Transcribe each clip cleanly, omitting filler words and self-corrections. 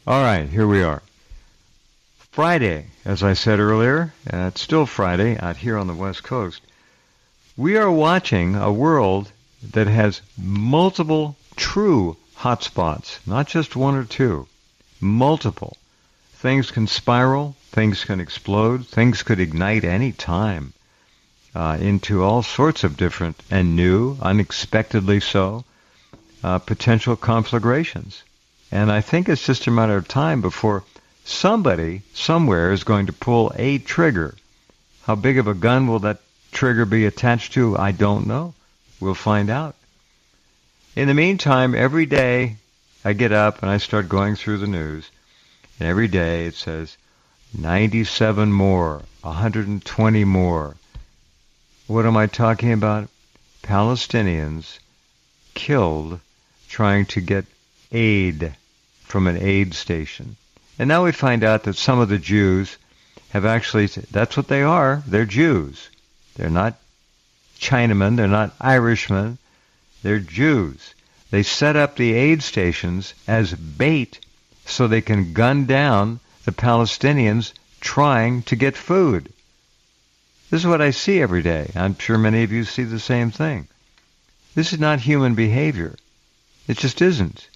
All right, here we are. Friday, as I said earlier, it's still Friday out here on the West Coast. We are watching a world that has multiple true hotspots, not just one or two, multiple. Things can spiral, things can explode, things could ignite any time into all sorts of different and new, unexpectedly so, potential conflagrations. And I think it's just a matter of time before somebody somewhere is going to pull a trigger. How big of a gun will that trigger be attached to? I don't know. We'll find out. In the meantime, every day I get up and I start going through the news. And every day it says 97 more, 120 more. What am I talking about? Palestinians killed trying to get aid from an aid station. And now we find out that some of the Jews have actually, that's what they are, they're Jews. They're not Chinamen, they're not Irishmen, they're Jews. They set up the aid stations as bait so they can gun down the Palestinians trying to get food. This is what I see every day. I'm sure many of you see the same thing. This is not human behavior. It just isn't.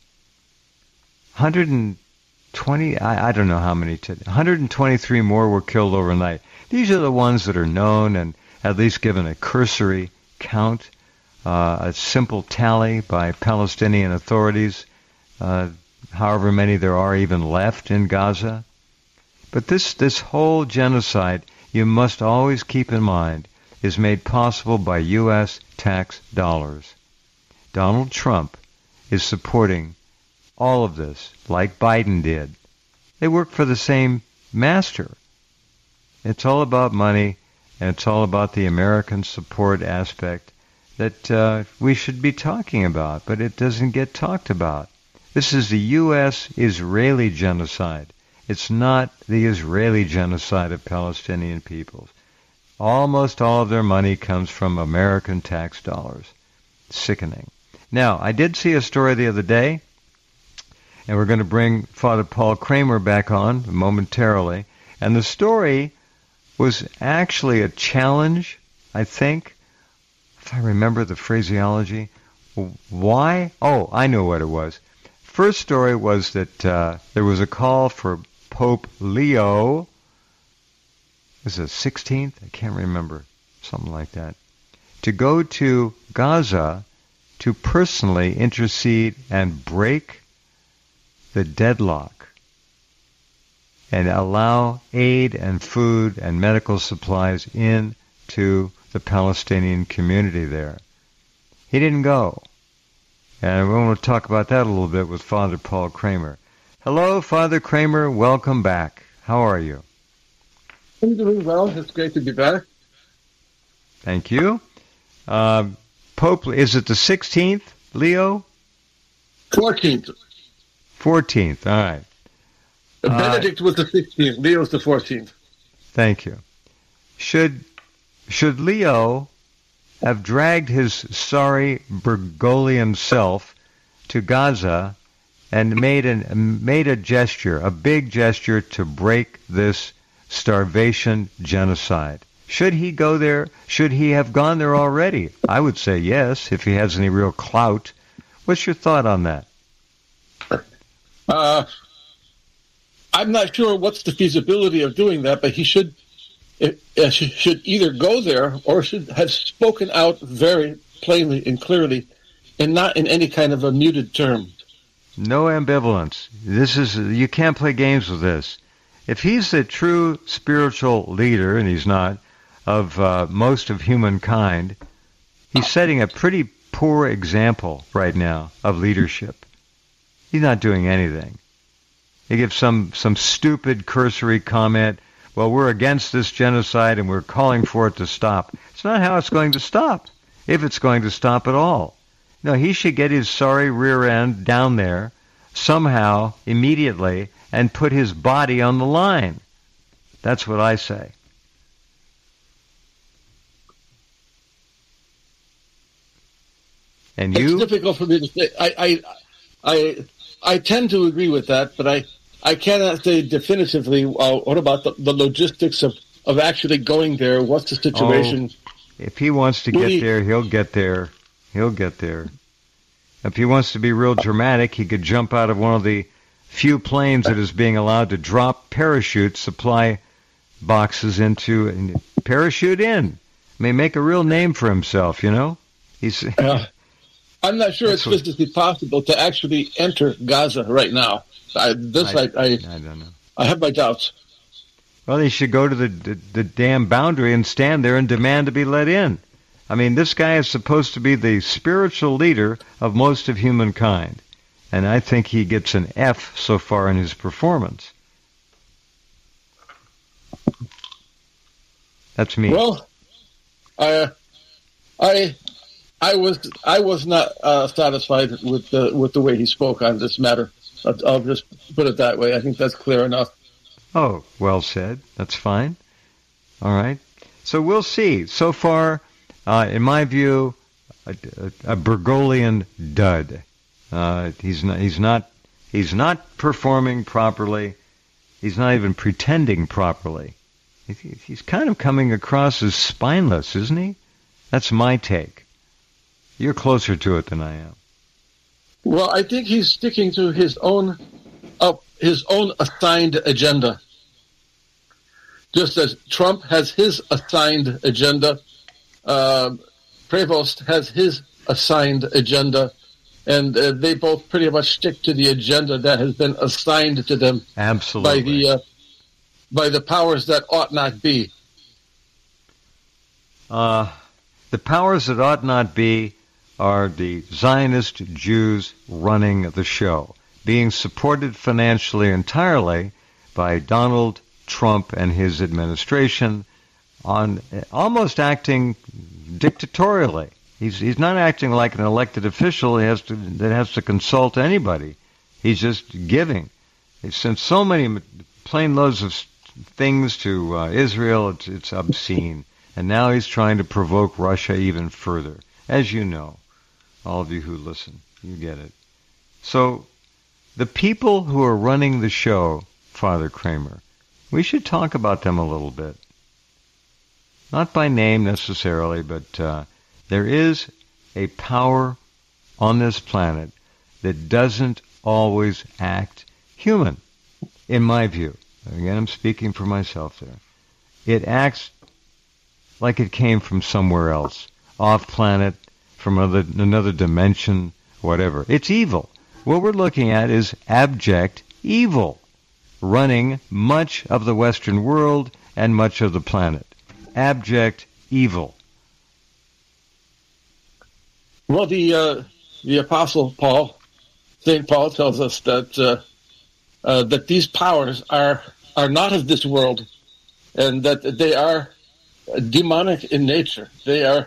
120, I don't know how many, 123 more were killed overnight. These are the ones that are known and at least given a cursory count, a simple tally by Palestinian authorities, however many there are even left in Gaza. But this whole genocide, you must always keep in mind, is made possible by U.S. tax dollars. Donald Trump is supporting all of this, like Biden did. They work for the same master. It's all about money, and it's all about the American support aspect that we should be talking about, but it doesn't get talked about. This is the U.S.-Israeli genocide. It's not the Israeli genocide of Palestinian peoples. Almost all of their money comes from American tax dollars. Sickening. Now, I did see a story the other day, and we're going to bring Father Paul Kramer back on momentarily. And the story was actually a challenge, I think, if I remember the phraseology. Why? Oh, I know what it was. First story was that there was a call for Pope Leo, was it 16th? I can't remember, something like that, to go to Gaza to personally intercede and break the deadlock and allow aid and food and medical supplies into the Palestinian community there. He didn't go. And we want to talk about that a little bit with Father Paul Kramer. Hello, Father Kramer. Welcome back. How are you? I'm doing well. It's great to be back. Thank you. Pope, is it the 16th, Leo? 14th. 14th, all right. Benedict was the 16th. Leo's the 14th. Thank you. Should Leo have dragged his sorry Bergoglian self to Gaza and made a gesture, a big gesture to break this starvation genocide? Should he go there? Should he have gone there already? I would say yes, if he has any real clout. What's your thought on that? I'm not sure what's the feasibility of doing that, but he should either go there or should have spoken out very plainly and clearly and not in any kind of a muted term. No ambivalence. You can't play games with this. If he's the true spiritual leader, and he's not, of most of humankind, he's setting a pretty poor example right now of leadership. He's not doing anything. He gives some stupid cursory comment, well, we're against this genocide and we're calling for it to stop. It's not how it's going to stop, if it's going to stop at all. No, he should get his sorry rear end down there somehow, immediately, and put his body on the line. That's what I say. And you? It's difficult for me to say. I tend to agree with that, but I cannot say definitively. What about the logistics of actually going there? What's the situation? If he wants to get there, he'll get there. He'll get there. If he wants to be real dramatic, he could jump out of one of the few planes that is being allowed to drop parachute supply boxes into and parachute in. May make a real name for himself, you know. He's. I'm not sure it's physically possible to actually enter Gaza right now. I don't know. I have my doubts. Well, he should go to the damn boundary and stand there and demand to be let in. I mean, this guy is supposed to be the spiritual leader of most of humankind. And I think he gets an F so far in his performance. That's me. Well, I was not satisfied with the way he spoke on this matter. I'll just put it that way. I think that's clear enough. Oh, well said. That's fine. All right. So we'll see. So far, in my view, a Bergoglian dud. He's not performing properly. He's not even pretending properly. He's kind of coming across as spineless, isn't he? That's my take. You're closer to it than I am. Well, I think he's sticking to his own assigned agenda. Just as Trump has his assigned agenda, Prevost has his assigned agenda, and they both pretty much stick to the agenda that has been assigned to them. Absolutely. By the powers that ought not be. The powers that ought not be are the Zionist Jews running the show, being supported financially entirely by Donald Trump and his administration, on almost acting dictatorially. He's not acting like an elected official that has to consult anybody. He's just giving. He's sent so many plane loads of things to Israel, it's obscene. And now he's trying to provoke Russia even further. As you know, all of you who listen, you get it. So the people who are running the show, Father Kramer, we should talk about them a little bit. Not by name necessarily, but there is a power on this planet that doesn't always act human, in my view. Again, I'm speaking for myself there. It acts like it came from somewhere else, off planet, from another dimension, whatever. It's evil. What we're looking at is abject evil, running much of the Western world and much of the planet. Abject evil. Well, the Apostle Paul, St. Paul, tells us that that these powers are not of this world, and that they are demonic in nature. They are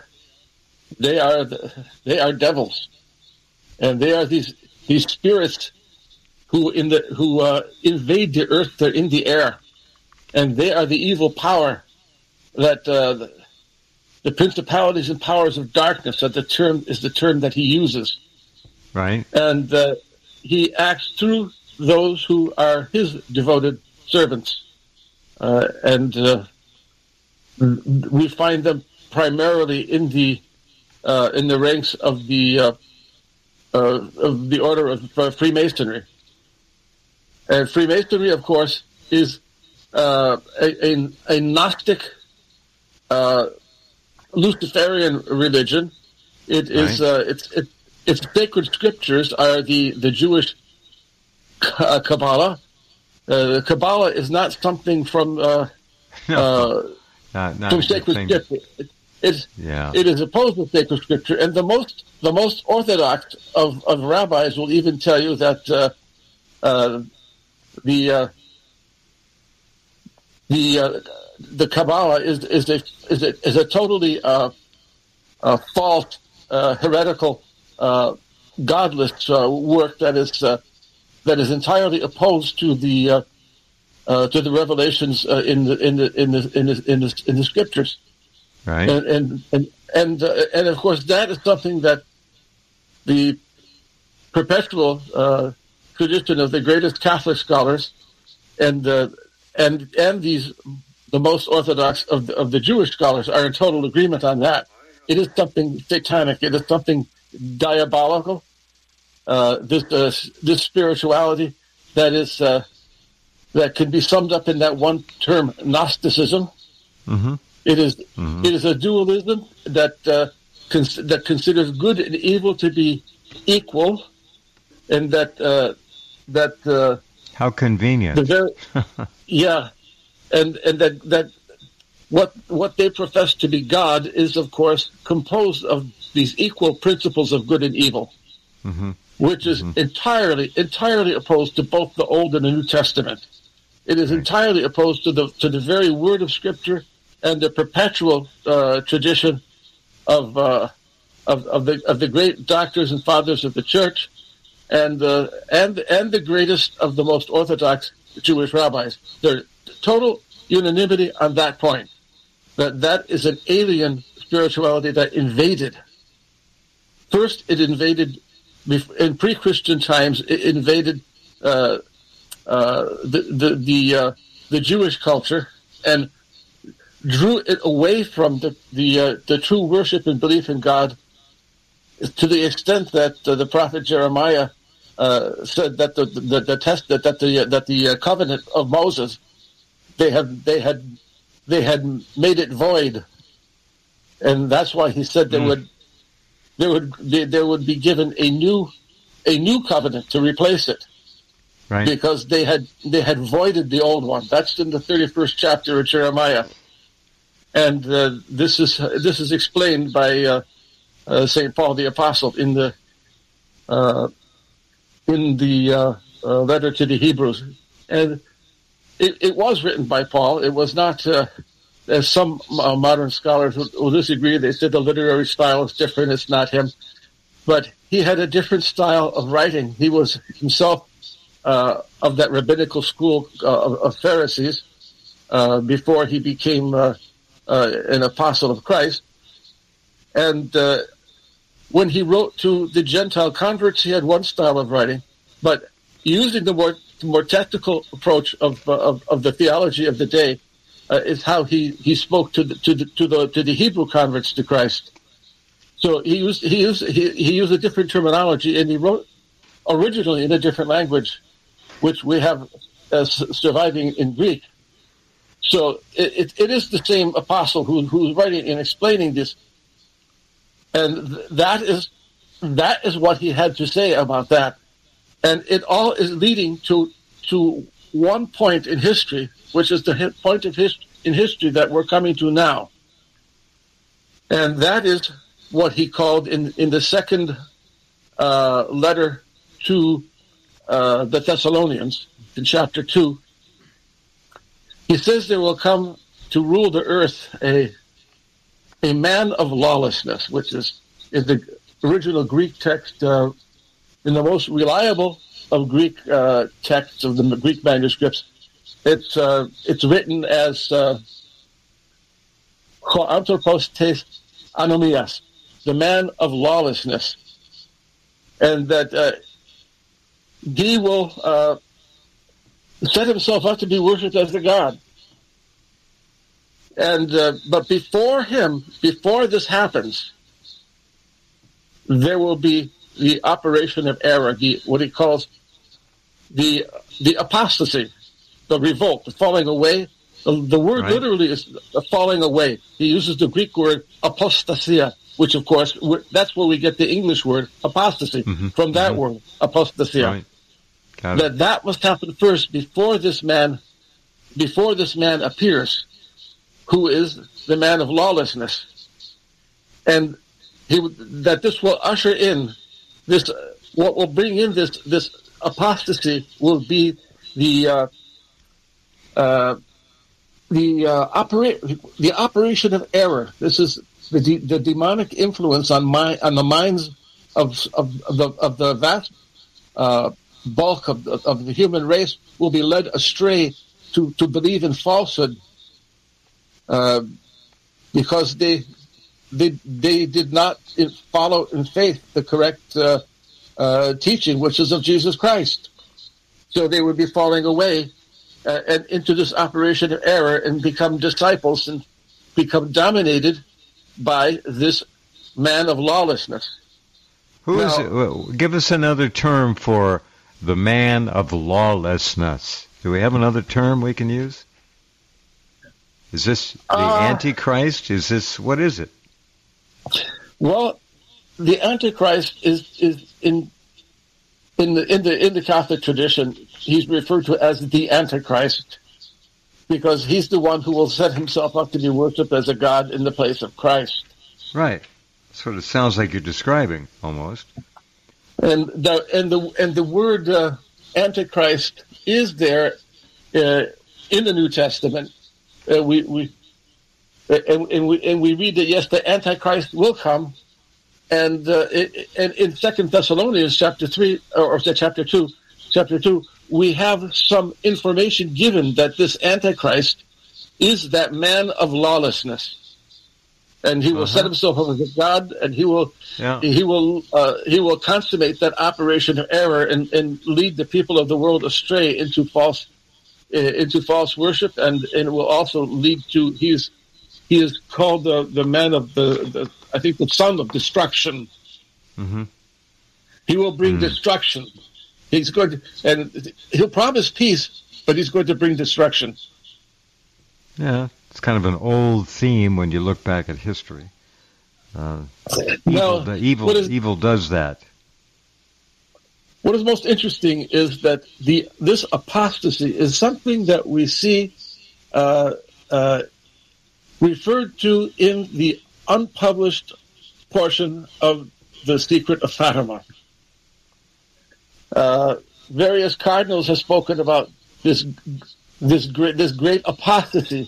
devils, and they are these spirits who invade the earth. They're in the air, and they are the evil power that the principalities and powers of darkness. That the term that he uses, right? And he acts through those who are his devoted servants, and we find them primarily in the ranks of the order of Freemasonry. And Freemasonry, of course, is a Gnostic Luciferian religion. It is its sacred scriptures are the Jewish Kabbalah. The Kabbalah is not something from from sacred scripture. It is opposed to sacred scripture, and the most orthodox of rabbis will even tell you that the Kabbalah is a totally false, heretical, godless work that is entirely opposed to the revelations in the scriptures. Right. And of course that is something that the perpetual tradition of the greatest Catholic scholars these the most orthodox of the Jewish scholars are in total agreement on that. It is something satanic. It is something diabolical. This spirituality that is that can be summed up in that one term, Gnosticism. Mm-hmm. It is a dualism that considers good and evil to be equal, and that how convenient. Yeah, and that what they profess to be God is, of course, composed of these equal principles of good and evil, mm-hmm. which is entirely opposed to both the Old and the New Testament. It is entirely opposed to the very word of Scripture and the perpetual tradition of the great doctors and fathers of the Church, and the greatest of the most orthodox Jewish rabbis. There's total unanimity on that point. That is an alien spirituality that invaded. First, it invaded in pre-Christian times. It invaded the Jewish culture and drew it away from the true worship and belief in God, to the extent that the prophet Jeremiah said that the covenant of Moses they had made it void, and that's why he said there would be given a new covenant to replace it. Right. Because they had voided the old one. That's in the 31st chapter of Jeremiah, and this is explained by St. Paul the Apostle in the letter to the Hebrews, and it was written by Paul. It was not, as some modern scholars will disagree. They said the literary style is different. It's not him, but he had a different style of writing. He was himself of that rabbinical school of Pharisees before he became an apostle of Christ. And when he wrote to the Gentile converts, he had one style of writing, but using the more technical approach of the theology of the day is how he spoke to the Hebrew converts to Christ. So he used a different terminology, and he wrote originally in a different language, which we have as surviving in Greek. So it is the same apostle who's writing and explaining this, and that is what he had to say about that, and it all is leading to one point in history, which is the point of in history that we're coming to now, and that is what he called in the second letter to the Thessalonians in chapter 2. He says there will come to rule the earth a man of lawlessness, which is the original Greek text in the most reliable of Greek texts of the Greek manuscripts. It's written as Ho anthropos tes anomias, the man of lawlessness, and that he will set himself up to be worshipped as the God. And but before this happens, there will be the operation of error, what he calls the apostasy, the revolt, the falling away. The word literally is falling away. He uses the Greek word apostasia, which of course that's where we get the English word apostasy from that word apostasia. Right. That must happen first before this man appears, who is the man of lawlessness, and that this will usher in this. What will bring in this apostasy will be the operation of error. This is the demonic influence on the minds of the vast bulk of the human race will be led astray to believe in falsehood, because they did not follow in faith the correct teaching, which is of Jesus Christ. So they would be falling away and into this operation of error and become disciples and become dominated by this man of lawlessness. Who is it? Give us another term for the man of lawlessness. Do we have another term we can use? Is this the Antichrist? What is it? Well, the Antichrist is in the Catholic tradition. He's referred to as the Antichrist because he's the one who will set himself up to be worshipped as a god in the place of Christ. Right. That's what it sounds like you're describing, almost. And the word Antichrist is there in the New Testament. We read that yes, the Antichrist will come, and in 2 Thessalonians chapter 2, we have some information given that this Antichrist is that man of lawlessness. And he will set himself up as a god, and he will consummate that operation of error and lead the people of the world astray into false worship, and it will also lead to he is called the man of the I think the son of destruction. Mm-hmm. He will bring destruction. He's going to, and he'll promise peace, but he's going to bring destruction. Yeah. It's kind of an old theme when you look back at history. Evil does that. What is most interesting is that this apostasy is something that we see referred to in the unpublished portion of the Secret of Fatima. Various cardinals have spoken about this great apostasy.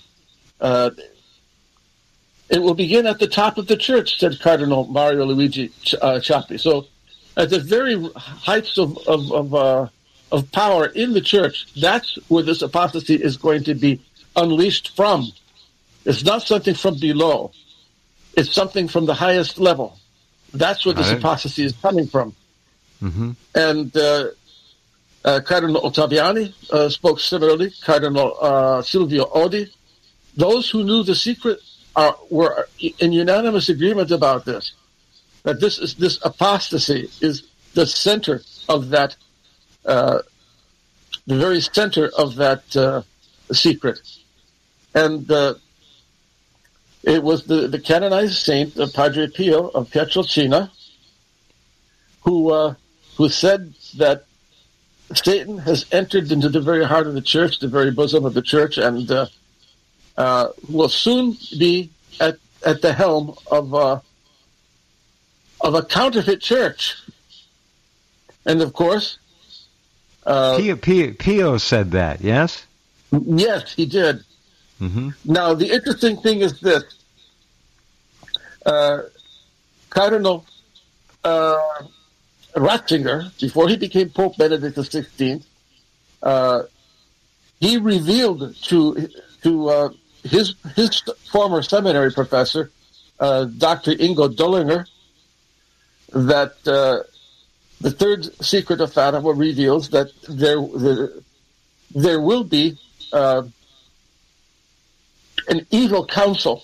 It will begin at the top of the church, said Cardinal Mario Luigi Ciappi. So, at the very heights of power in the church, that's where this apostasy is going to be unleashed from. It's not something from below. It's something from the highest level. That's where this apostasy is coming from. Mm-hmm. And Cardinal Ottaviani spoke similarly. Cardinal Silvio Odi. Those who knew the secret were in unanimous agreement about this. That this apostasy is the center of that, the very center of that secret, and it was the canonized saint, Padre Pio of Pietrelcina, who said that Satan has entered into the very heart of the church, the very bosom of the church, and will soon be at the helm of a counterfeit church. And of course, Pio said that, yes? Yes, he did. Mm-hmm. Now, the interesting thing is this. Cardinal Ratzinger, before he became Pope Benedict XVI, he revealed to his former seminary professor, Dr. Ingo Dullinger, that the third secret of Fatima reveals that there will be an evil council.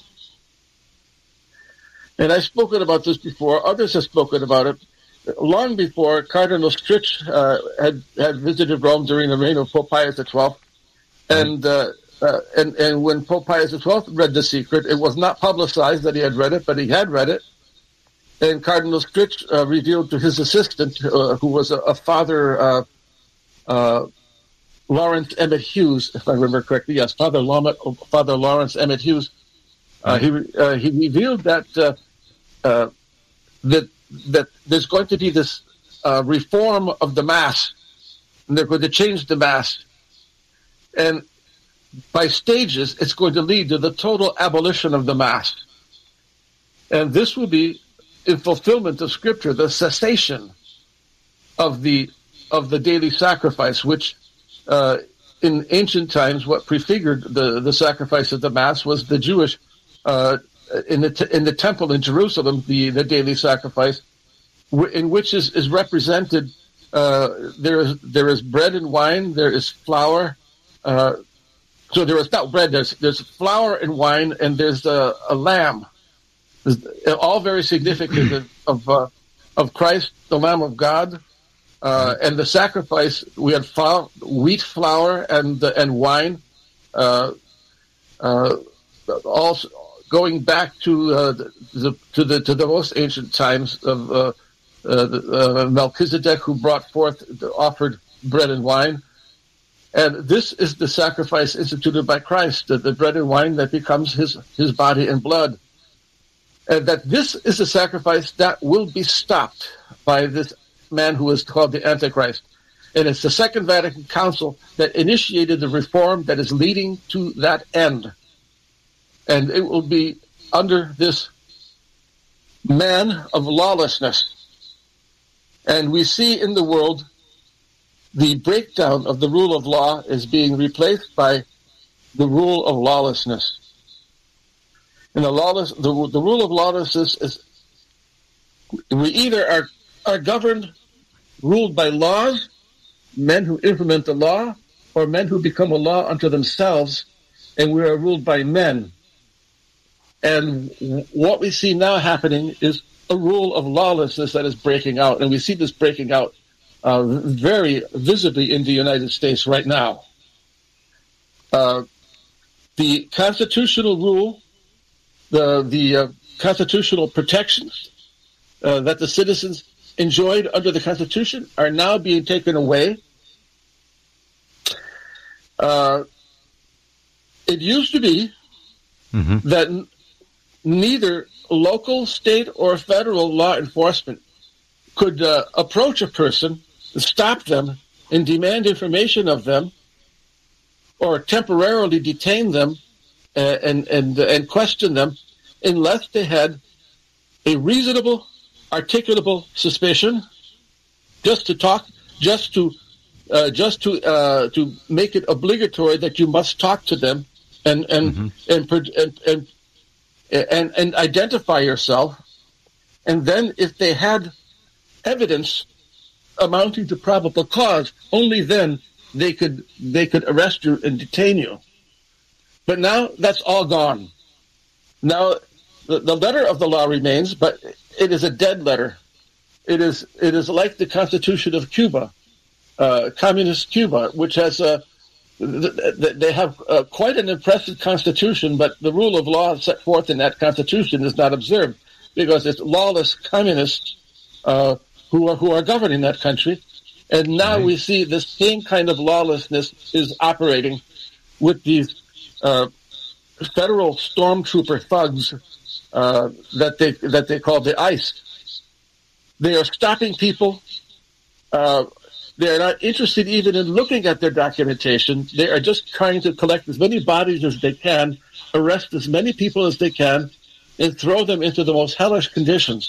And I've spoken about this before. Others have spoken about it. Long before, Cardinal Stritch had visited Rome during the reign of Pope Pius XII. And when Pope Pius XII read the secret, it was not publicized that he had read it, but he had read it. And Cardinal Stritch revealed to his assistant, who was a Father Lawrence Emmett Hughes, if I remember correctly. Yes, Father Lawrence Emmett Hughes. He revealed that there's going to be this reform of the Mass, and they're going to change the Mass. And by stages, it's going to lead to the total abolition of the Mass. And this will be, in fulfillment of Scripture, the cessation of the daily sacrifice, which in ancient times, what prefigured the sacrifice of the Mass was the Jewish, in the temple in Jerusalem, the daily sacrifice, in which is represented, there is bread and wine, there is flour, So there was not bread. There's flour and wine, and there's a lamb. All very significant of Christ, the Lamb of God, and the sacrifice. We had wheat flour and wine, also going back to the most ancient times of Melchizedek, who offered bread and wine. And this is the sacrifice instituted by Christ, the bread and wine that becomes his body and blood. And that this is a sacrifice that will be stopped by this man who is called the Antichrist. And it's the Second Vatican Council that initiated the reform that is leading to that end. And it will be under this man of lawlessness. And we see in the world the breakdown of the rule of law is being replaced by the rule of lawlessness. And the rule of lawlessness is we either are governed, ruled by laws, men who implement the law, or men who become a law unto themselves, and we are ruled by men. And what we see now happening is a rule of lawlessness that is breaking out, and we see this breaking out very visibly in the United States right now. The constitutional rule, the constitutional protections that the citizens enjoyed under the Constitution are now being taken away. It used to be that neither local, state, or federal law enforcement could approach a person, stop them, and demand information of them, or temporarily detain them and question them, unless they had a reasonable, articulable suspicion, just to make it obligatory that you must talk to them and identify yourself, and then if they had evidence amounting to probable cause, only then they could arrest you and detain you. But now that's all gone. Now the letter of the law remains, but it is a dead letter. It is like the Constitution of Cuba, communist Cuba, which has they have quite an impressive constitution, but the rule of law set forth in that constitution is not observed because it's lawless communists who are governing that country. And now we see the same kind of lawlessness is operating with these federal stormtrooper thugs that they call the ICE. They are stopping people. They are not interested even in looking at their documentation. They are just trying to collect as many bodies as they can, arrest as many people as they can, and throw them into the most hellish conditions.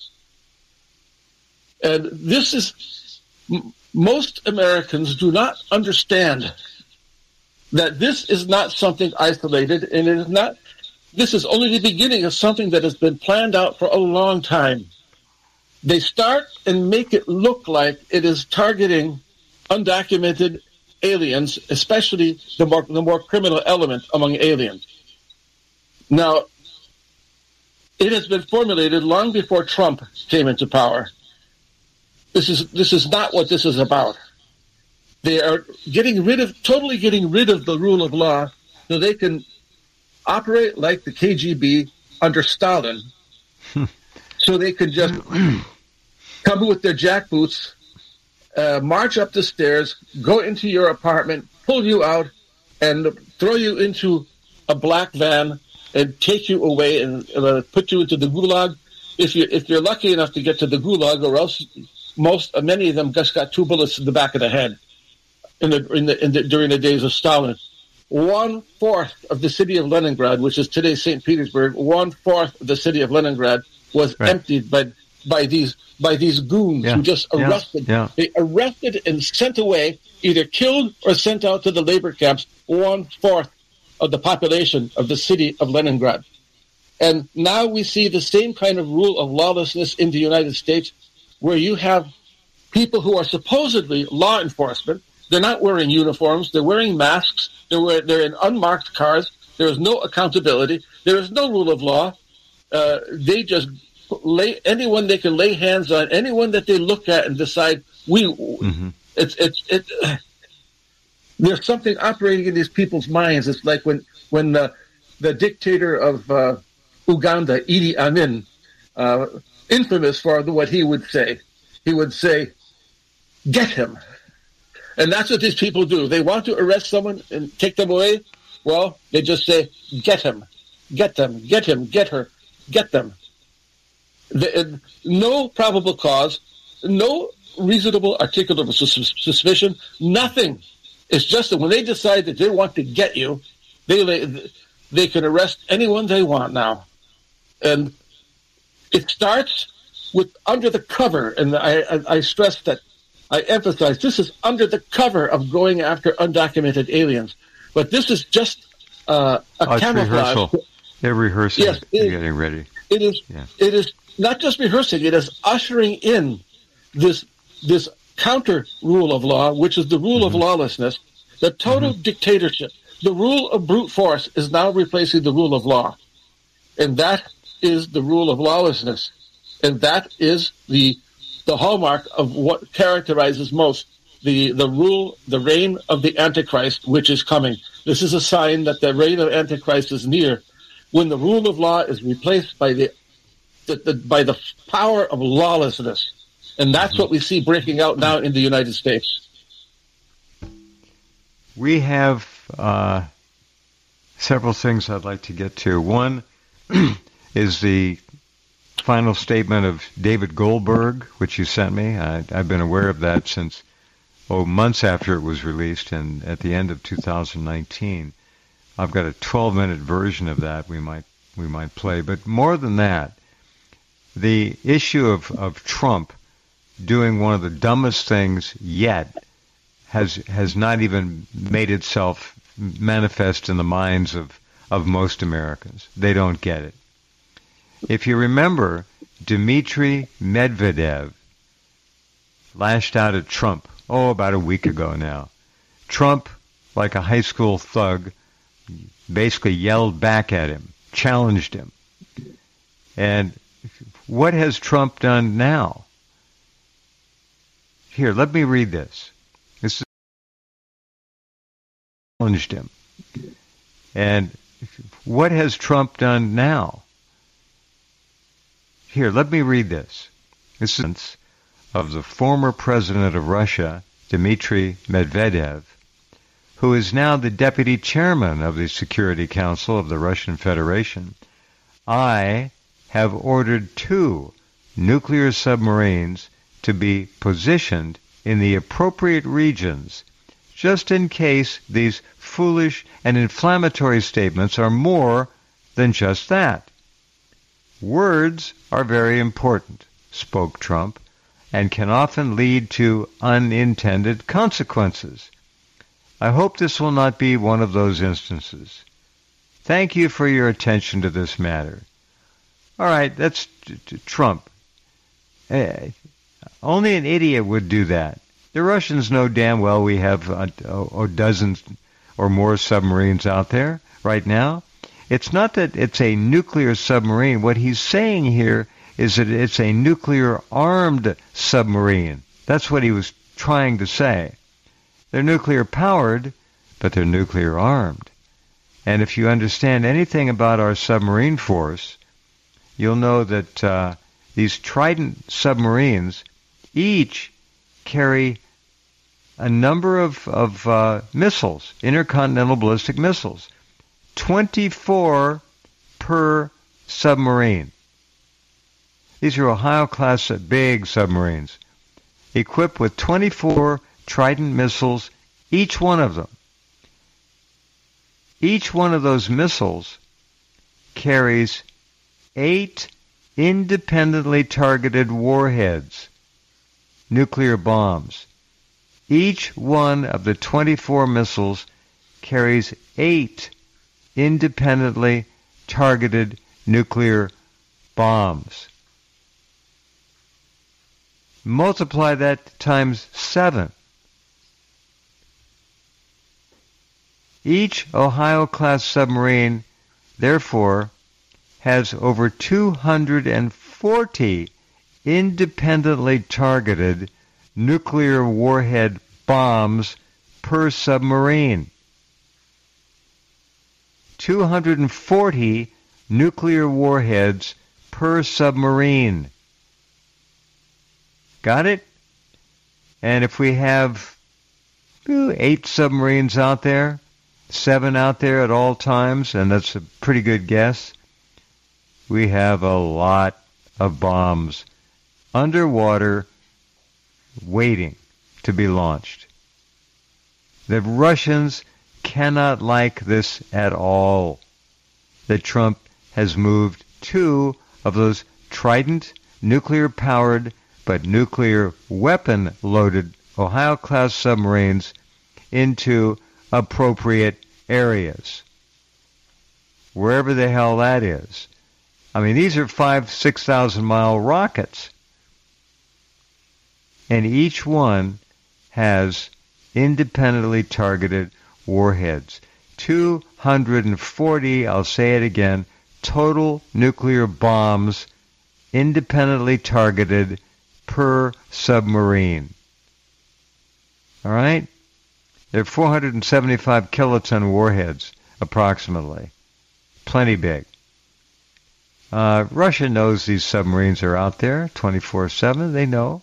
And this is, most Americans do not understand that this is not something isolated, and it is not. This is only the beginning of something that has been planned out for a long time. They start and make it look like it is targeting undocumented aliens, especially the more criminal element among aliens. Now, it has been formulated long before Trump came into power. This is not what this is about. They are totally getting rid of the rule of law so they can operate like the KGB under Stalin. So they could just come with their jackboots, march up the stairs, go into your apartment, pull you out, and throw you into a black van and take you away and put you into the gulag. If you're lucky enough to get to the gulag, or else many of them just got 2 bullets in the back of the head during the days of Stalin. 1/4 of the city of Leningrad, which is today St. Petersburg, 1/4 of the city of Leningrad was emptied by these goons who just arrested. They arrested and sent away, either killed or sent out to the labor camps, 1/4 of the population of the city of Leningrad. And now we see the same kind of rule of lawlessness in the United States, where you have people who are supposedly law enforcement, They're not wearing uniforms. They're wearing masks. They're in unmarked cars. There is no accountability. There is no rule of law. They just anyone they can lay hands on, anyone that they look at and decide there's something operating in these people's minds. It's like when the dictator of Uganda, Idi Amin, infamous for what he would say. He would say, "Get him." And that's what these people do. They want to arrest someone and take them away. Well, they just say, "Get him, get them, get him, get her, get them." No probable cause, no reasonable articulable suspicion, nothing. It's just that when they decide that they want to get you, they can arrest anyone they want now. And it starts with under the cover, and I stress that, I emphasize, this is under the cover of going after undocumented aliens. But this is just a camouflage. Rehearsal. They're rehearsing. Yes, they're getting ready. It is. Yeah. It is not just rehearsing. It is ushering in this counter rule of law, which is the rule of lawlessness, the total dictatorship. The rule of brute force is now replacing the rule of law, and that is the rule of lawlessness, and that is the hallmark of what characterizes most the reign of the Antichrist, which is coming. This is a sign that the reign of Antichrist is near, when the rule of law is replaced by the power of lawlessness. And that's what we see breaking out now in the United States. We have several things I'd like to get to. One is the final statement of David Goldberg, which you sent me. I've been aware of that since months after it was released, and at the end of 2019. I've got a 12-minute version of that we might play. But more than that, the issue of Trump doing one of the dumbest things yet has not even made itself manifest in the minds of most Americans. They don't get it. If you remember, Dmitry Medvedev lashed out at Trump, about a week ago now. Trump, like a high school thug, basically yelled back at him, challenged him. And what has Trump done now? Here, let me read this. This is challenged him. And what has Trump done now? Here, let me read this. This is of the former president of Russia, Dmitry Medvedev, who is now the deputy chairman of the Security Council of the Russian Federation. I have ordered 2 nuclear submarines to be positioned in the appropriate regions, just in case these foolish and inflammatory statements are more than just that. Words are very important, spoke Trump, and can often lead to unintended consequences. I hope this will not be one of those instances. Thank you for your attention to this matter. All right, that's Trump. Only an idiot would do that. The Russians know damn well we have a dozen or more submarines out there right now. It's not that it's a nuclear submarine. What he's saying here is that it's a nuclear-armed submarine. That's what he was trying to say. They're nuclear-powered, but they're nuclear-armed. And if you understand anything about our submarine force, you'll know that these Trident submarines each carry a number of missiles, intercontinental ballistic missiles, 24 per submarine. These are Ohio-class big submarines, equipped with 24 Trident missiles, each one of them. Each one of those missiles carries 8 independently targeted warheads, nuclear bombs. Each one of the 24 missiles carries 8 independently targeted nuclear bombs. Multiply that times 7. Each Ohio-class submarine, therefore, has over 240 independently targeted nuclear warhead bombs per submarine. 240 nuclear warheads per submarine. Got it? And if we have 8 submarines out there, 7 out there at all times, and that's a pretty good guess, we have a lot of bombs underwater waiting to be launched. The Russians cannot like this at all, that Trump has moved 2 of those Trident nuclear-powered but nuclear weapon-loaded Ohio-class submarines into appropriate areas, wherever the hell that is. I mean, these are 5,000-6,000 mile rockets, and each one has independently targeted warheads. 240, I'll say it again, total nuclear bombs independently targeted per submarine. All right? They're 475 kiloton warheads, approximately. Plenty big. Russia knows these submarines are out there 24/7. They know.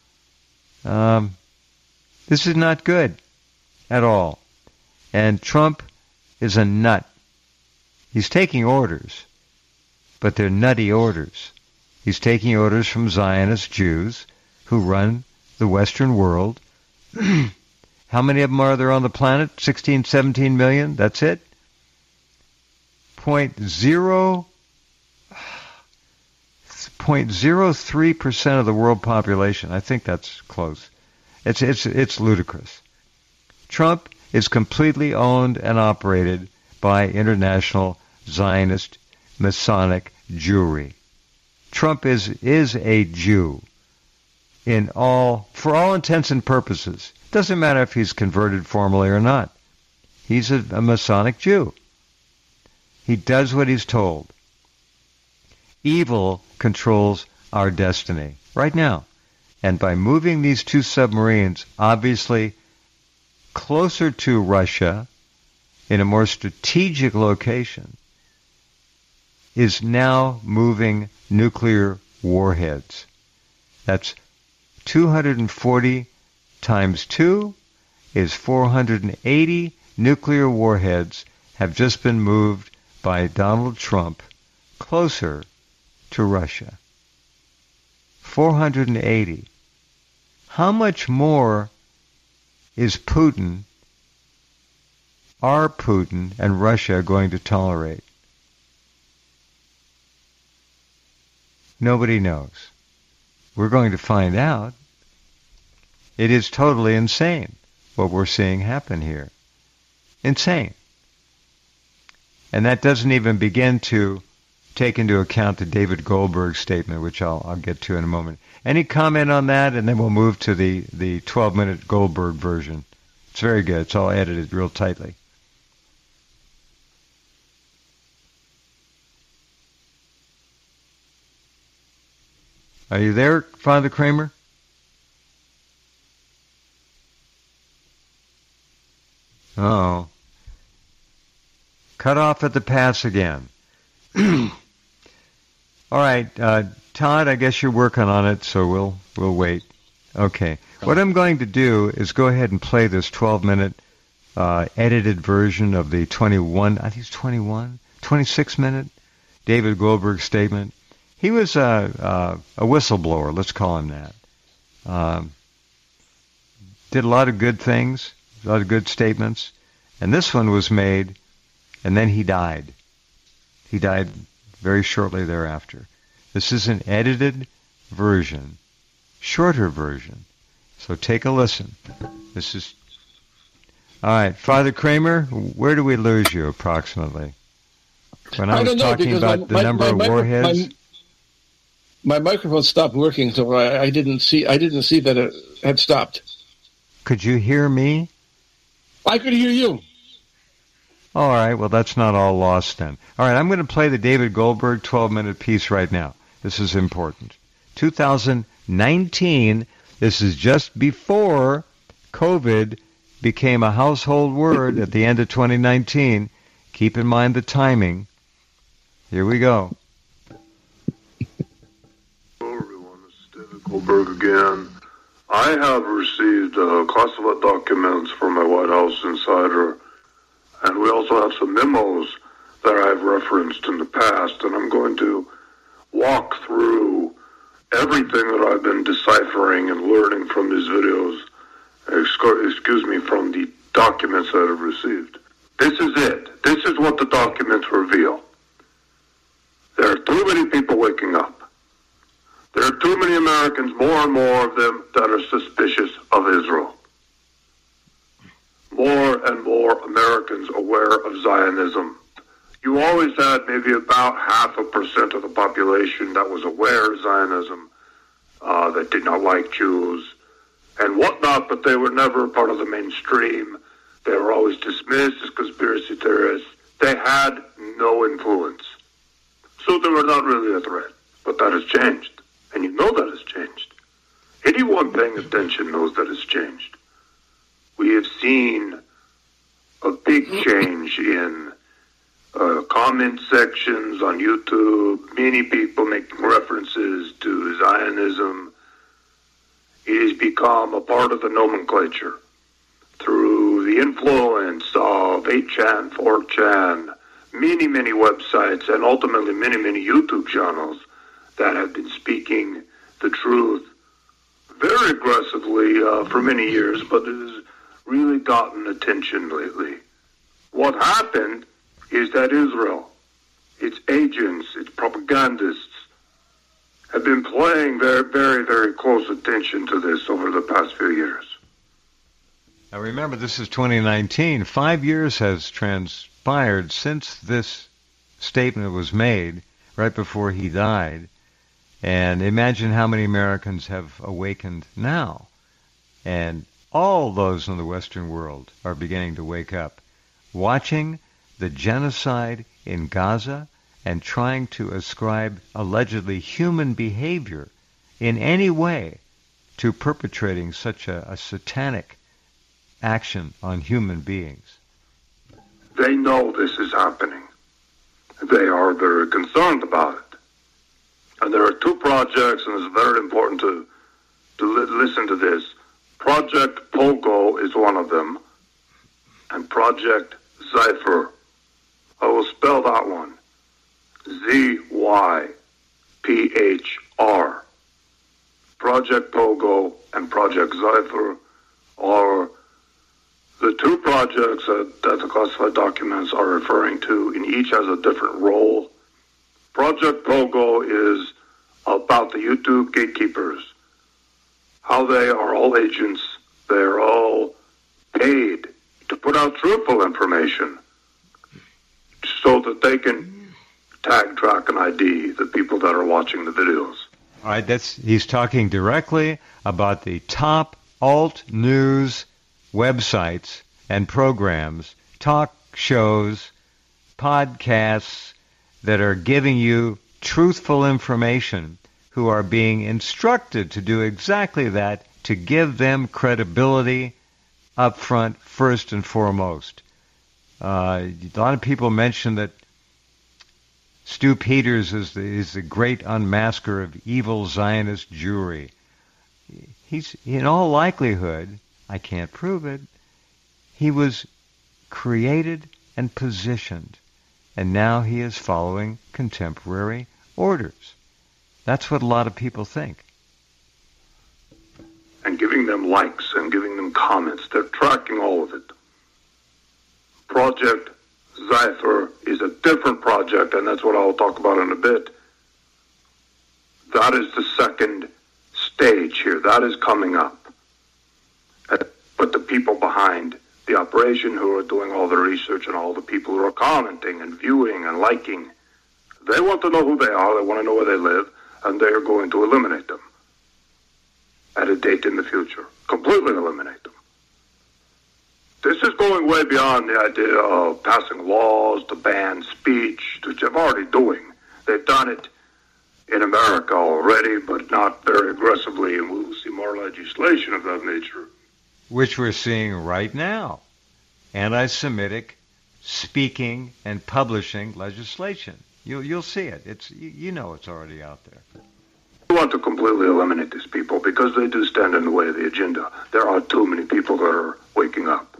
This is not good at all. And Trump is a nut. He's taking orders, but they're nutty orders. He's taking orders from Zionist Jews who run the Western world. How many of them are there on the planet? 16, 17 million? That's it? 0.03% of the world population. I think that's close. It's ludicrous. Trump is completely owned and operated by international Zionist Masonic Jewry. Trump is a Jew for all intents and purposes. Doesn't matter if he's converted formally or not. He's a Masonic Jew. He does what he's told. Evil controls our destiny right now. And by moving these 2 submarines, obviously closer to Russia, in a more strategic location, is now moving nuclear warheads. That's 240 times 2 is 480 nuclear warheads have just been moved by Donald Trump closer to Russia. 480. How much more is Putin, our Putin, and Russia going to tolerate? Nobody knows. We're going to find out. It is totally insane what we're seeing happen here. Insane. And that doesn't even begin to take into account the David Goldberg statement, which I'll get to in a moment. Any comment on that? And then we'll move to the 12-minute Goldberg version. It's very good. It's all edited real tightly. Are you there, Father Kramer? Oh. Cut off at the pass again. All right, Todd, I guess you're working on it, so we'll wait. Okay. What I'm going to do is go ahead and play this 12-minute edited version of the 26-minute David Goldberg statement. He was a whistleblower, let's call him that. Did a lot of good things, a lot of good statements, and this one was made, and then he died. He died very shortly thereafter. This is an edited version, shorter version. So take a listen. This is... All right, Father Kramer, where do we lose you approximately? When I was talking about the number of warheads? My microphone stopped working, so I didn't see that it had stopped. Could you hear me? I could hear you. All right, well, that's not all lost then. All right, I'm going to play the David Goldberg 12-minute piece right now. This is important. 2019, this is just before COVID became a household word at the end of 2019. Keep in mind the timing. Here we go. Hello, everyone. This is David Goldberg again. I have received classified documents from my White House insider, and we also have some memos that I've referenced in the past, and I'm going to walk through everything that I've been deciphering and learning from these videos, from the documents that I've received. This is it. This is what the documents reveal. There are too many people waking up. There are too many Americans, more and more of them, that are suspicious of Israel. More and more Americans aware of Zionism. You always had maybe about 0.5% of the population that was aware of Zionism, that did not like Jews and whatnot, but they were never part of the mainstream. They were always dismissed as conspiracy theorists. They had no influence. So they were not really a threat. But that has changed. And you know that has changed. Anyone paying attention knows that has changed. We have seen a big change in comment sections on YouTube, many people making references to Zionism. It has become a part of the nomenclature through the influence of 8chan, 4chan, many websites, and ultimately many YouTube channels that have been speaking the truth very aggressively for many years, but it has really gotten attention lately. What happened is that Israel, its agents, its propagandists, have been paying very close attention to this over the past few years. Now remember, this is 2019. 5 years has transpired since this statement was made, right before he died. And imagine how many Americans have awakened now. And all those in the Western world are beginning to wake up, watching the genocide in Gaza and trying to ascribe allegedly human behavior in any way to perpetrating such a satanic action on human beings. They know this is happening. They are very concerned about it. And there are two projects, and it's very important to listen to this. Project Pogo is one of them, and Project Zypher. I will spell that one. Z-Y-P-H-R. Project Pogo and Project Zypher are the two projects that the classified documents are referring to, and each has a different role. Project Pogo is about the YouTube gatekeepers, how they are all agents. They are all paid to put out truthful information so that they can tag, track, and ID the people that are watching the videos. All right, he's talking directly about the top alt news websites and programs, talk shows, podcasts that are giving you truthful information, who are being instructed to do exactly that, to give them credibility up front, first and foremost. A lot of people mention that Stu Peters is the great unmasker of evil Zionist Jewry. He's, in all likelihood, I can't prove it, he was created and positioned, and now he is following contemporary orders. That's what a lot of people think. And giving them likes and giving them comments. They're tracking all of it. Project Zypher is a different project, and that's what I'll talk about in a bit. That is the second stage here. That is coming up. But the people behind the operation who are doing all the research and all the people who are commenting and viewing and liking, they want to know who they are, they want to know where they live, and they are going to eliminate them at a date in the future. Completely eliminate them. This is going way beyond the idea of passing laws to ban speech, which they're already doing. They've done it in America already, but not very aggressively, and we'll see more legislation of that nature. Which we're seeing right now. Anti-Semitic speaking and publishing legislation. You'll see it. It's it's already out there. We want to completely eliminate these people because they do stand in the way of the agenda. There are too many people that are waking up.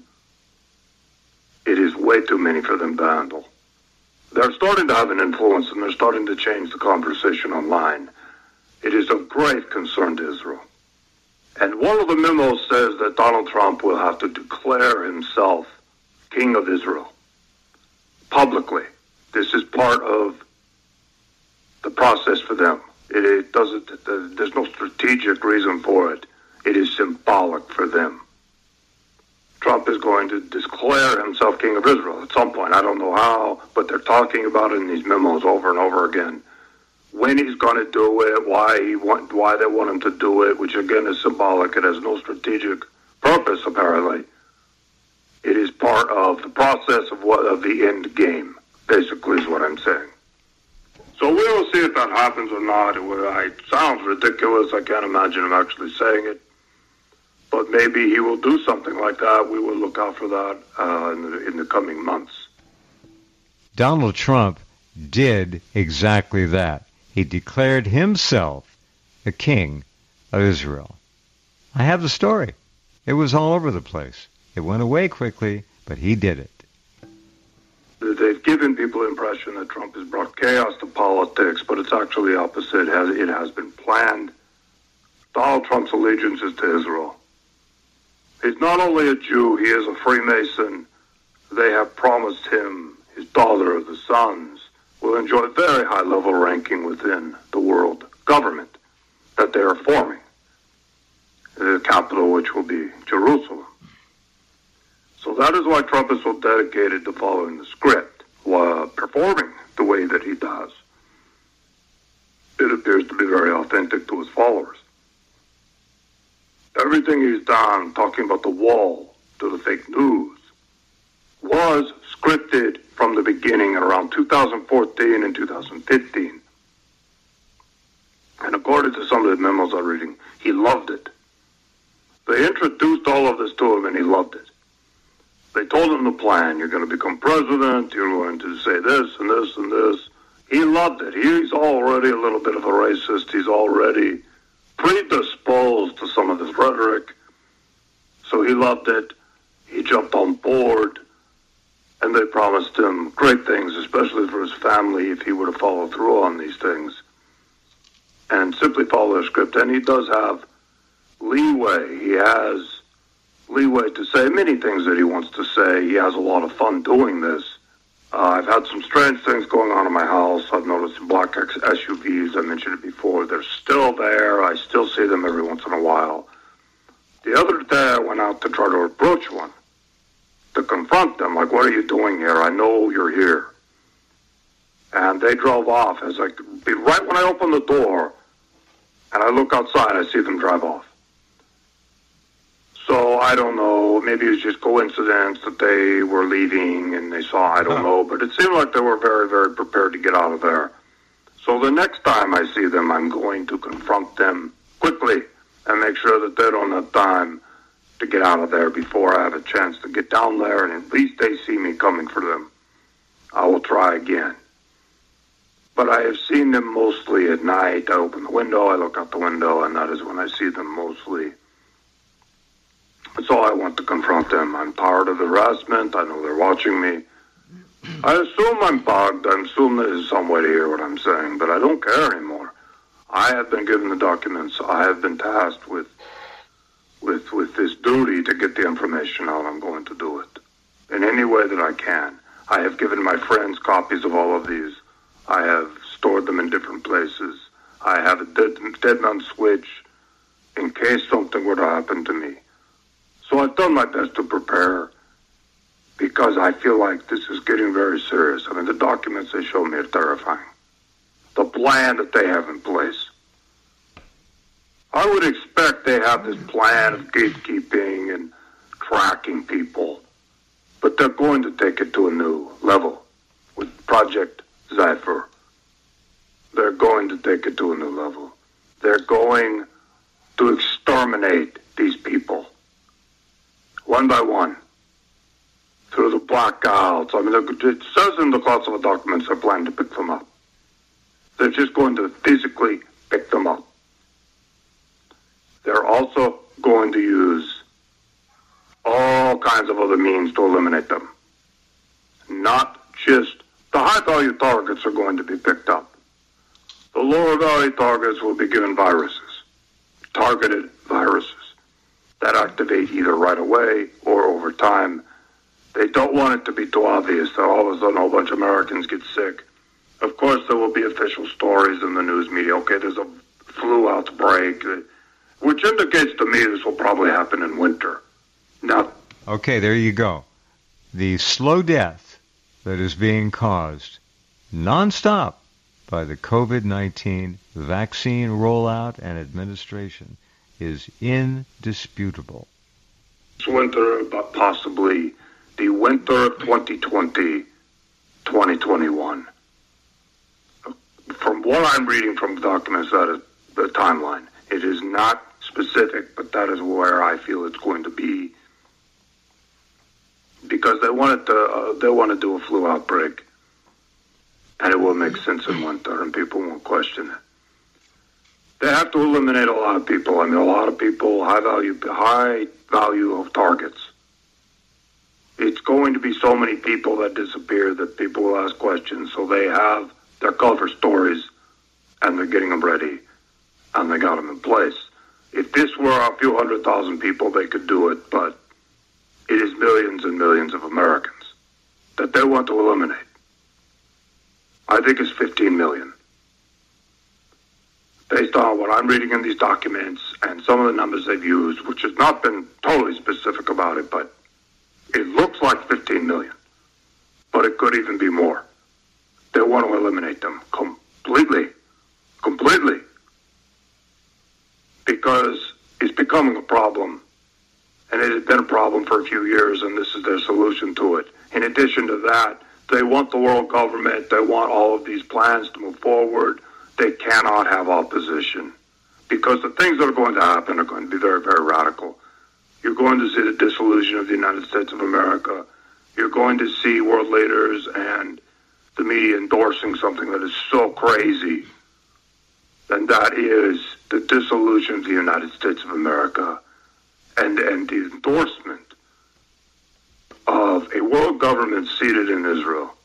It is way too many for them to handle. They're starting to have an influence, and they're starting to change the conversation online. It is of great concern to Israel. And one of the memos says that Donald Trump will have to declare himself King of Israel publicly. This is part of the process for them. It doesn't. There's no strategic reason for it. It is symbolic for them. Trump is going to declare himself King of Israel at some point. I don't know how, but they're talking about it in these memos over and over again. When he's going to do it, why they want him to do it, which again is symbolic. It has no strategic purpose, apparently. It is part of the process of the end game, basically, is what I'm saying. So we will see if that happens or not. It sounds ridiculous. I can't imagine him actually saying it. But maybe he will do something like that. We will look out for that in the coming months. Donald Trump did exactly that. He declared himself the king of Israel. I have the story. It was all over the place. It went away quickly, but he did it. They've given people the impression that Trump has brought chaos to politics, but it's actually the opposite. It has been planned. Donald Trump's allegiance is to Israel. He's not only a Jew, he is a Freemason. They have promised him, his daughter, the sons, will enjoy a very high-level ranking within the world government that they are forming, the capital which will be Jerusalem. So that is why Trump is so dedicated to following the script, while performing the way that he does. It appears to be very authentic to his followers. Everything he's done, talking about the wall to the fake news, was scripted from the beginning at around 2014 and 2015. And according to some of the memos I'm reading, he loved it. They introduced all of this to him and he loved it. They told him the plan. You're going to become president. You're going to say this and this and this. He loved it. He's already a little bit of a racist. He's already predisposed to some of this rhetoric. So he loved it. He jumped on board. And they promised him great things, especially for his family, if he were to follow through on these things and simply follow their script. And he does have leeway. He has leeway to say many things that he wants to say. He has a lot of fun doing this. I've had some strange things going on in my house. I've noticed some black SUVs. I mentioned it before. They're still there. I still see them every once in a while. The other day I went out to try to approach one, to confront them, like, what are you doing here? I know you're here. And they drove off. As right when I opened the door and I look outside, I see them drive off. So I don't know, maybe it's just coincidence that they were leaving and they saw, I don't know, but it seemed like they were very, very prepared to get out of there. So the next time I see them, I'm going to confront them quickly and make sure that they don't have time to get out of there before I have a chance to get down there, and at least they see me coming for them. I will try again. But I have seen them mostly at night. I open the window, I look out the window, and that is when I see them mostly. So I want to confront them. I'm tired of the harassment. I know they're watching me. I assume I'm bugged. I assume there's some way to hear what I'm saying, but I don't care anymore. I have been given the documents. I have been tasked with this duty to get the information out. I'm going to do it in any way that I can. I have given my friends copies of all of these. I have stored them in different places. I have a dead man switch in case something were to happen to me. So I've done my best to prepare because I feel like this is getting very serious. I mean, the documents they show me are terrifying. The plan that they have in place. I would expect they have this plan of gatekeeping and tracking people But they're going to take it to a new level with Project Zephyr. They're going to take it to a new level. They're going to exterminate these people one by one through the blackouts. I mean, it says in the Kosovo documents they're planning to pick them up. They're just going to physically pick them up. They're also going to use all kinds of other means to eliminate them. Not just the high-value targets are going to be picked up. The lower-value targets will be given viruses, targeted viruses, that activate either right away or over time. They don't want it to be too obvious that all of a sudden a whole bunch of Americans get sick. Of course, there will be official stories in the news media. Okay, there's a flu outbreak, which indicates to me this will probably happen in winter. Now, okay, there you go. The slow death that is being caused nonstop by the COVID-19 vaccine rollout and administration is indisputable. This winter, but possibly the winter of 2020, 2021. From what I'm reading from the documents, that is the timeline. It is not specific, but that is where I feel it's going to be, because they want to do a flu outbreak, and it will make sense in winter, and people won't question it. They have to eliminate a lot of people. I mean, a lot of people, high value of targets. It's going to be so many people that disappear that people will ask questions, so they have their cover stories, and they're getting them ready, and they got them in place. If this were a few 100,000 people, they could do it, but it is millions and millions of Americans that they want to eliminate. I think it's 15 million. Based on what I'm reading in these documents and some of the numbers they've used, which has not been totally specific about it, but it looks like 15 million. But it could even be more. They want to eliminate them completely. Completely. Because it's becoming a problem. And it has been a problem for a few years, and this is their solution to it. In addition to that, they want the world government, they want all of these plans to move forward. They cannot have opposition, because the things that are going to happen are going to be very, very radical. You're going to see the dissolution of the United States of America. You're going to see world leaders and the media endorsing something that is so crazy, and that is the dissolution of the United States of America and the endorsement of a world government seated in Israel.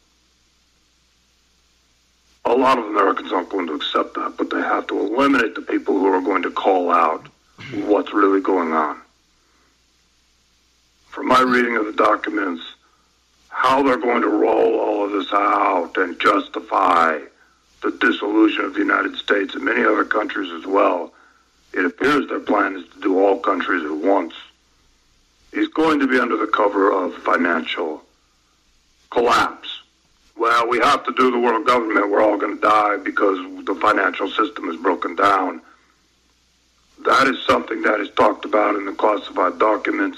A lot of Americans aren't going to accept that, but they have to eliminate the people who are going to call out what's really going on. From my reading of the documents, how they're going to roll all of this out and justify the dissolution of the United States and many other countries as well, it appears their plan is to do all countries at once. It's going to be under the cover of financial collapse. Well, we have to do the world government. We're all going to die because the financial system is broken down. That is something that is talked about in the classified documents.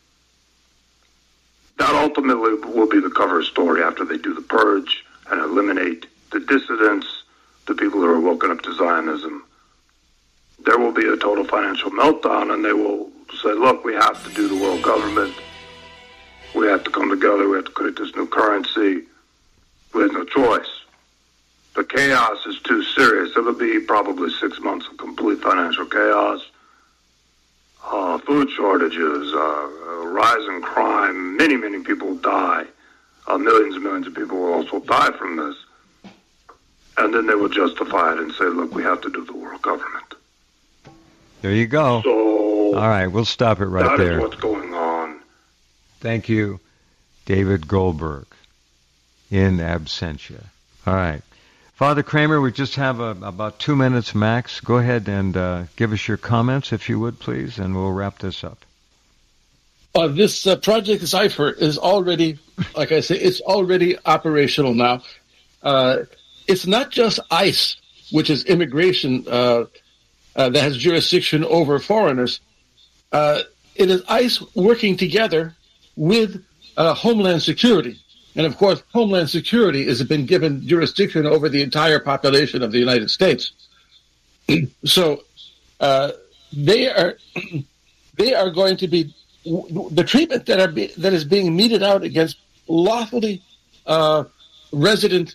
That ultimately will be the cover story after they do the purge and eliminate the dissidents, the people who are woken up to Zionism. There will be a total financial meltdown, and they will say, look, we have to do the world government. We have to come together. We have to create this new currency. We have no choice. The chaos is too serious. It'll be probably 6 months of complete financial chaos. Food shortages, rise in crime. Many, many people die. Millions and millions of people will also die from this. And then they will justify it and say, look, we have to do the world government. There you go. So, all right, we'll stop it right there. That is what's going on. Thank you, David Goldberg, in absentia. All right. Father Kramer, we just have about 2 minutes max. Go ahead and give us your comments, if you would, please, and we'll wrap this up. This Project Zephyr is already, like I say, it's already operational now. It's not just ICE, which is immigration that has jurisdiction over foreigners. It is ICE working together with Homeland Security. And of course, Homeland Security has been given jurisdiction over the entire population of the United States. So they are going to be the treatment that is being meted out against lawfully resident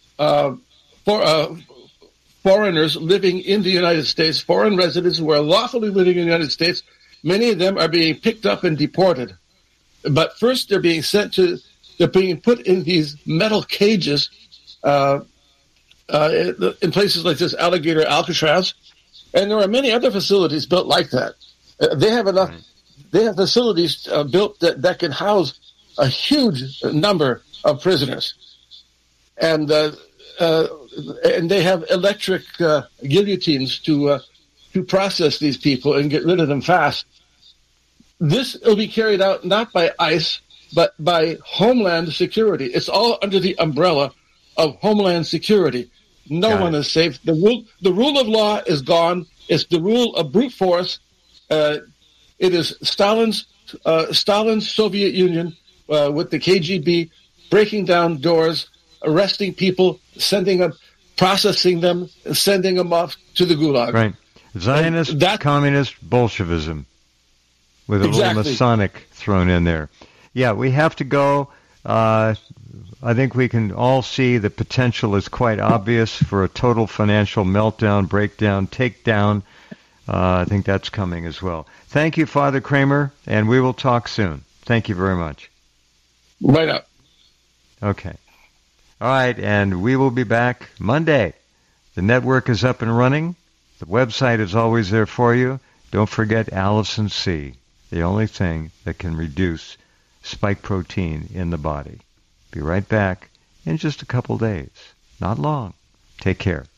foreigners living in the United States, foreign residents who are lawfully living in the United States. Many of them are being picked up and deported. But first, they're being put in these metal cages in places like this Alligator Alcatraz, and there are many other facilities built like that. They have enough. They have facilities built that can house a huge number of prisoners, and they have electric guillotines to process these people and get rid of them fast. This will be carried out not by ICE, but by Homeland Security. It's all under the umbrella of Homeland Security. No one is safe. The rule of law is gone. It's the rule of brute force. It is Stalin's Soviet Union with the KGB breaking down doors, arresting people, processing them, and sending them off to the Gulag. Right. Zionist, communist, Bolshevism, with a little Masonic thrown in there. Yeah, we have to go. I think we can all see the potential is quite obvious for a total financial meltdown, breakdown, takedown. I think that's coming as well. Thank you, Father Kramer, and we will talk soon. Thank you very much. Right up. Okay. All right, and we will be back Monday. The network is up and running. The website is always there for you. Don't forget Allicin C, the only thing that can reduce spike protein in the body. Be right back in just a couple days. Not long. Take care.